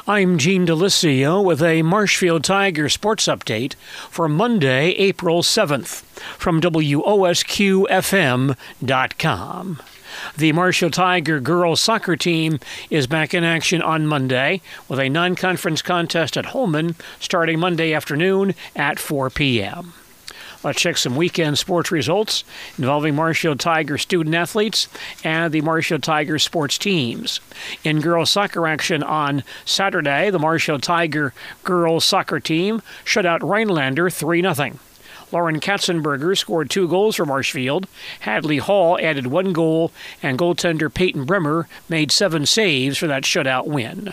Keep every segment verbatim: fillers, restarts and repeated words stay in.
I'm Gene Delisio with a Marshfield Tiger sports update for Monday, April seventh from W O S Q F M dot com. The Marshfield Tiger girls soccer team is back in action on Monday with a non-conference contest at Holmen starting Monday afternoon at four p.m. Let's check some weekend sports results involving Marshfield Tiger student-athletes and the Marshfield Tiger sports teams. In girls soccer action on Saturday, the Marshfield Tiger girls soccer team shut out Rhinelander three nothing. Lauren Katzenberger scored two goals for Marshfield. Hadley Hall added one goal, and goaltender Peyton Bremer made seven saves for that shutout win.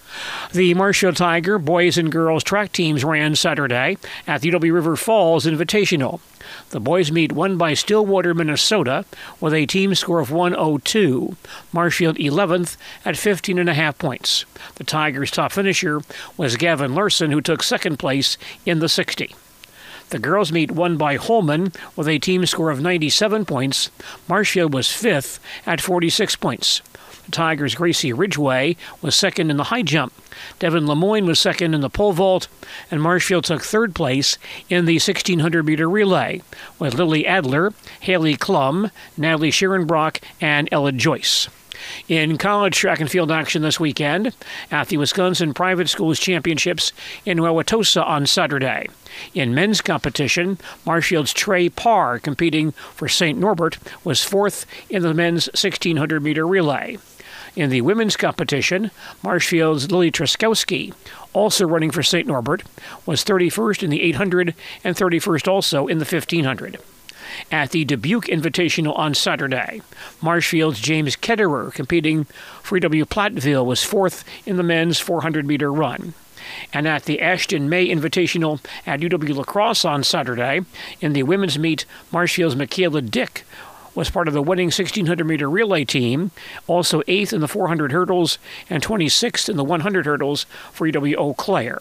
The Marshfield Tiger boys and girls track teams ran Saturday at the U W River Falls Invitational. The boys meet won by Stillwater, Minnesota, with a team score of one oh two. Marshfield eleventh at fifteen and a half points. The Tigers' top finisher was Gavin Larson, who took second place in the sixty. The girls meet won by Holmen with a team score of ninety-seven points. Marshfield was fifth at forty-six points. The Tigers' Gracie Ridgway was second in the high jump. Devin Lemoyne was second in the pole vault, and Marshfield took third place in the sixteen hundred meter relay with Lily Adler, Haley Klum, Natalie Scherenbrock, and Ella Joyce. In college track and field action this weekend at the Wisconsin Private Schools Championships in Wauwatosa on Saturday. In men's competition, Marshfield's Trey Parr, competing for Saint Norbert, was fourth in the men's sixteen hundred meter relay. In the women's competition, Marshfield's Lily Truskowski, also running for Saint Norbert, was thirty-first in the eight hundred and thirty-first also in the fifteen hundred. At the Dubuque Invitational on Saturday, Marshfield's James Ketterer, competing for E W Platteville, was fourth in the men's four hundred meter run. And at the Ashton May Invitational at U W La Crosse on Saturday, in the women's meet, Marshfield's Michaela Dick was part of the winning sixteen hundred meter relay team, also eighth in the four hundred hurdles and twenty-sixth in the one hundred hurdles for E W Eau Claire.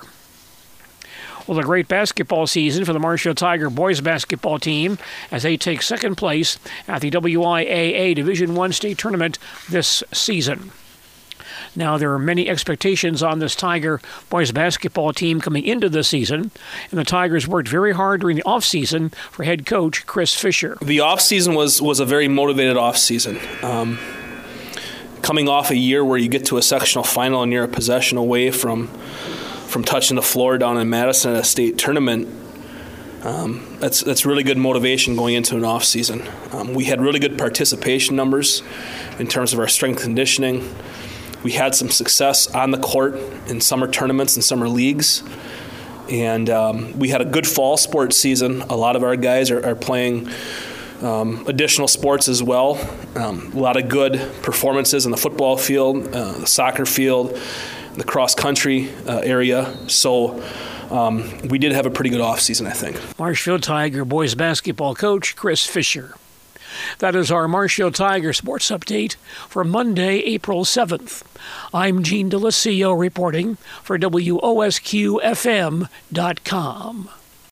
Well, a great basketball season for the Marshfield Tiger boys basketball team as they take second place at the W I A A Division I state tournament this season. Now, there are many expectations on this Tiger boys basketball team coming into this season, and the Tigers worked very hard during the offseason for head coach Chris Fisher. The offseason was, was a very motivated offseason. Um, coming off a year where you get to a sectional final and you're a possession away from from touching the floor down in Madison at a state tournament, um, that's that's really good motivation going into an off season. Um, we had really good participation numbers in terms of our strength conditioning. We had some success on the court in summer tournaments and summer leagues, and um, we had a good fall sports season. A lot of our guys are, are playing um, additional sports as well. Um, a lot of good performances in the football field, uh, the soccer field, the cross-country uh, area. So um, we did have a pretty good off-season, I think. Marshfield Tiger boys basketball coach Chris Fisher. That is our Marshfield Tiger sports update for Monday, April seventh. I'm Gene Delisio reporting for W O S Q F M dot com.